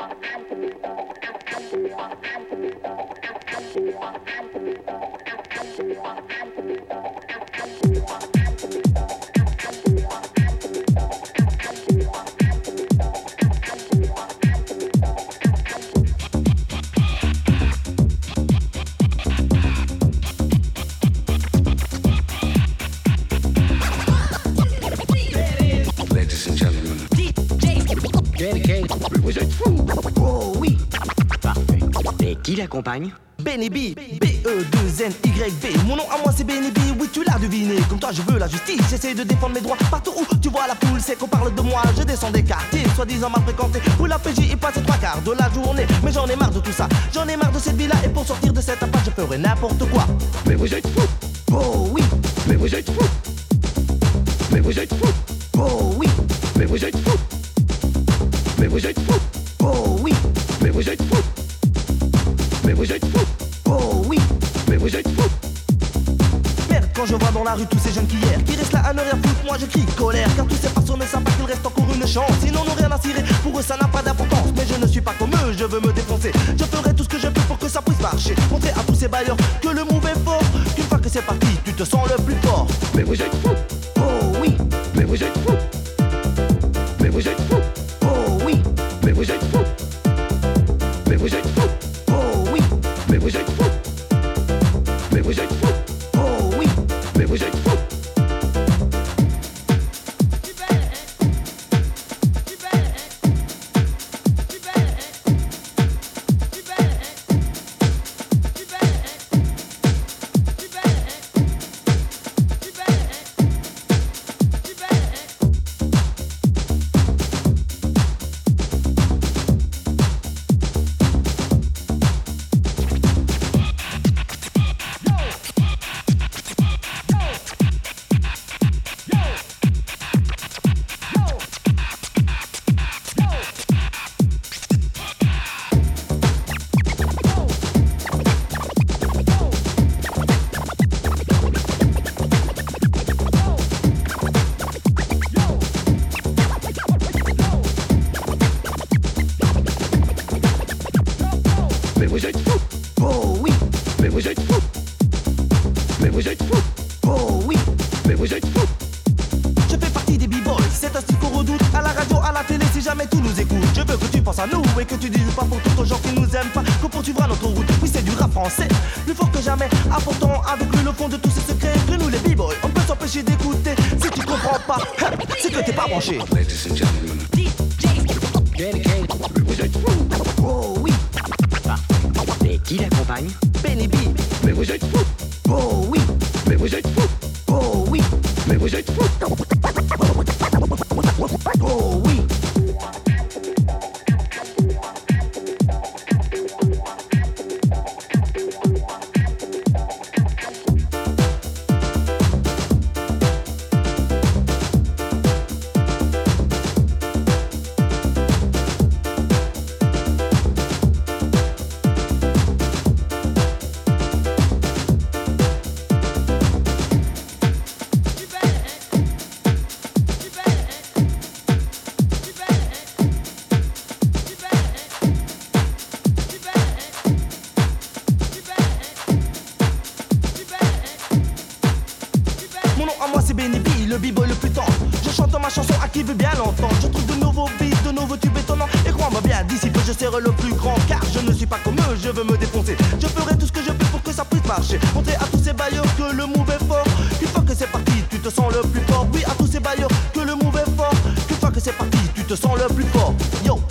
Oh oui. Parfait. Et qui l'accompagne? Benny B, B-E-2-N-Y-B. Mon nom à moi c'est Benny B, oui tu l'as deviné. Comme toi je veux la justice, j'essaie de défendre mes droits. Partout où tu vois la foule, c'est qu'on parle de moi. Je descends des quartiers, soi-disant mal fréquentés, où la PJ y passe 3/4 de la journée. Mais j'en ai marre de tout ça, j'en ai marre de cette vie-là. Et pour sortir de cette impasse, je ferai n'importe quoi. Mais vous êtes fous. Oh oui. Mais vous êtes fous. Mais vous êtes fous. Oh oui. Mais vous êtes fous. Mais vous êtes fous. Oh oui. Mais vous êtes fous. Mais vous êtes fous. Oh oui. Mais vous êtes fous. Merde, quand je vois dans la rue tous ces jeunes qui hier, qui restent là à ne rien foutre, moi je crie colère. Car tous ces personnes ne savent pas qu'il reste encore une chance. Ils n'en ont rien à cirer, pour eux ça n'a pas d'importance. Mais je ne suis pas comme eux, je veux me défoncer. Je ferai tout ce que je peux pour que ça puisse marcher. Montrer à tous ces bailleurs que le move est fort. Qu'une fois que c'est parti, tu te sens le plus fort. Mais vous êtes fous. Oh oui. Mais vous êtes fous. Mais vous êtes fous. Oh oui. Mais vous êtes fous. Mais vous êtes fous. Oh oui. Mais vous êtes fous. Mais vous êtes fous. Oh oui. Mais vous êtes fous. Mais vous êtes fous. Oh oui. Mais vous êtes fous. Mais vous êtes fous. Oh oui. Mais vous êtes fous. Je fais partie des b-boys, c'est un style qu'on redoute. À la radio, à la télé, si jamais tout nous écoute. Je veux que tu penses à nous et que tu dises pas pour tous aux gens qui nous aiment pas qu'on poursuivra notre route. Oui, c'est du rap français, plus fort que jamais. Apportant avec lui le fond de tous ces secrets que nous les b-boys, on peut s'empêcher d'écouter. Si tu comprends pas, c'est que t'es pas branché. Ladies and gentlemen. Mais vous êtes fous. Oh oui. Parfait. Et qui l'accompagne? Benny B. Mais vous êtes fous. Oh oui. Mais vous êtes fous. Oh oui. Mais vous êtes fous. Oh oui. Mon nom à moi c'est Benny B, le b-boy le plus tendre. Je chante ma chanson à qui veut bien l'entendre. Je trouve de nouveaux beats, de nouveaux tubes étonnants. Et crois-moi bien, d'ici peu je serai le plus grand. Car je ne suis pas comme eux, je veux me défoncer. Je ferai tout ce que je peux pour que ça puisse marcher. Montrer à tous ces bailleurs que le move est fort. Une fois que c'est parti, tu te sens le plus fort. Oui, à tous ces bailleurs que le move est fort. Une fois que c'est parti, tu te sens le plus fort. Yo.